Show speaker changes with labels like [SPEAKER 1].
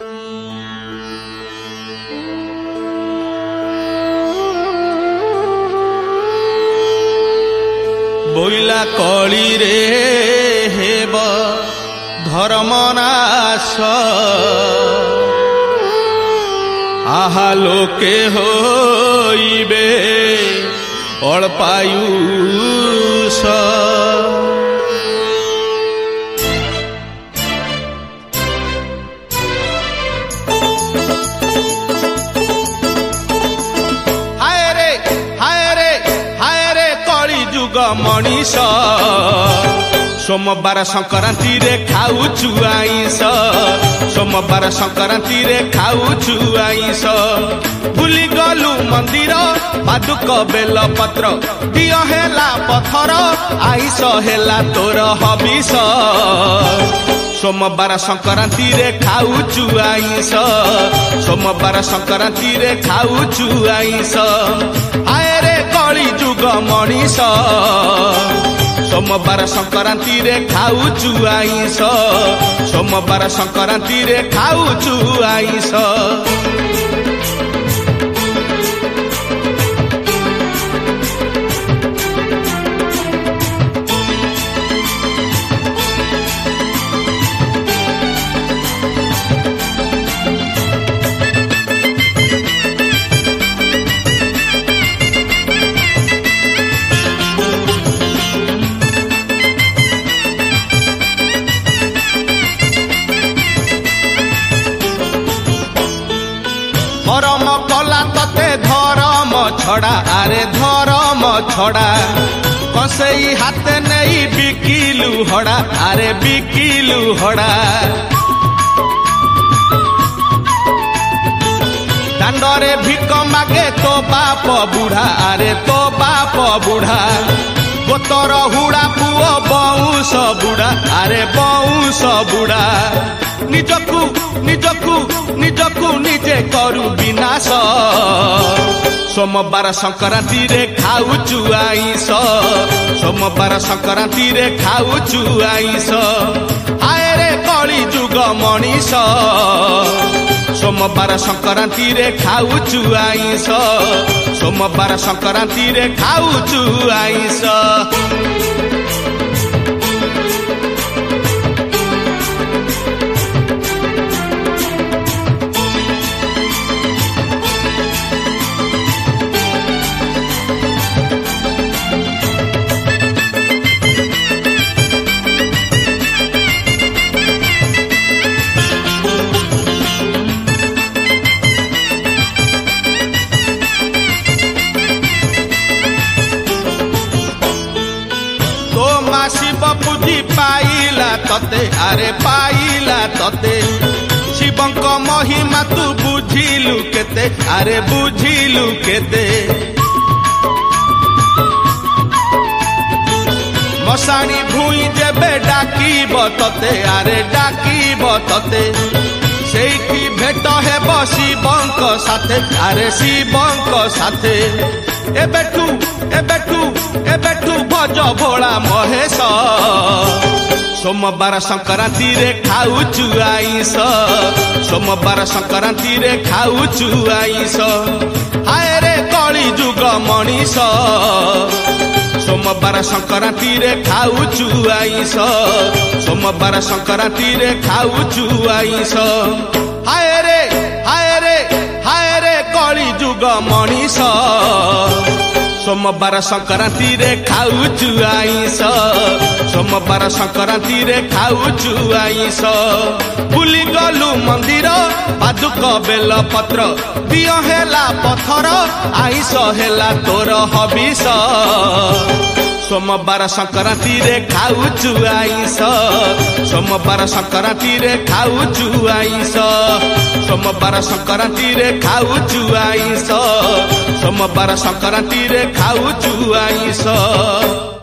[SPEAKER 1] बोइला कली रे हेब धर्मनाश आहा लोके होइबे अल्पायुष मनीष सोमवार संक्रांति रे खाऊचु आईस सोमवार संक्रांति रे खाऊचु आईस भूली गलु मंदिर पादुक बेल पत्र दियो हेला पथर आईस हेला तोर हबिस सोमवार संक्रांति रे खाऊचु आईस सोमवार संक्रांति रे खाऊचु आईस आए रे कली जुग मनीष सोमवार संक्रांति रे खाऊचु आईस सोमवार संक्रांति रे खाऊचु आईस धर्म कला तते धर्म छड़ा आरे धर्म छड़ा कसई हाथ नहीं बिकिलु हड़ा आरे बिकिलु हड़ा दांडरे भिक मागे तो बाप बुढ़ा आरे तो बाप बुढ़ा गोतर हुड़ा पुओ बउस बुढ़ा आरे बउस बुढ़ा निजकु निजकु निजकु निजे करू विनाश सोमवार संक्रांति रे खाऊचु आईस सोमवार संक्रांति रे खाऊचु आईस आए रे कली जुग मनीष सोमवार संक्रांति रे खाऊचु आईस सोमवार संक्रांति रे खाऊचु आईस शिव बुद्धि पाइला तते आरे पाइला तते शिवंक महिमा तू बुझिलु केते आरे बुझिलु केते मशाणी भूई जेबे डाकिब तते आरे डाकिब तते सेठी भेट हेब शिवंक साथे आरे शिवंक साथे एबेठू एबेठू एबेठू भज भोला महेश सोमवार संक्रांति रे खाऊचु आईस सोमवार संक्रांति रे खाऊचु आईस हाय रे कली जुग मनीष सोमवार संक्रांति रे खाऊचु आईस सोमवार संक्रांति रे खाऊचु आईस हाय रे हाय रे हाय रे कली जुग मनीष सोमवार संक्रांति रे खाऊचु आईस सोमवार संक्रांति रे खाऊचु आईस भूली गलु मंदिर पादुक बेल पत्र दियो हेला पथर आईस हेला तोर हबिस सोमवार संक्रांति रे खाऊचु आईस सोमवार संक्रांति रे खाऊचु आईस सोमवार संक्रांति रे खाऊचु आईस सोमवार संक्रांति रे खाऊचु आईस।